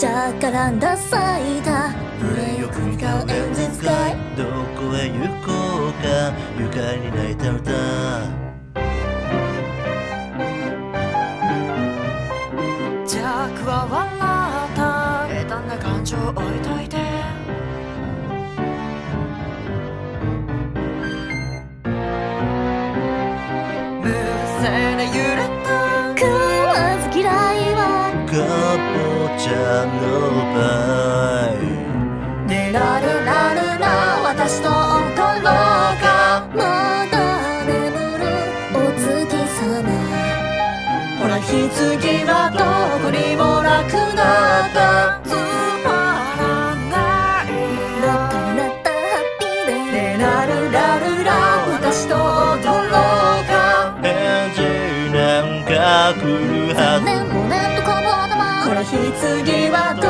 ジャカランダ咲いたブレよくに顔演説会どこへ行こうか愉快に泣いた歌ジャックは笑った平坦な感情置いといて無声で揺れた食わず嫌いはかぼちゃのパイねられられら私と踊ろうかまだ眠るお月様ほら棺はどこにもなくなったつまらないラッタラッタハッピーデーねらるらるら私と踊ろうか返事なんか来るはずねもねとこぼ頭ほら棺は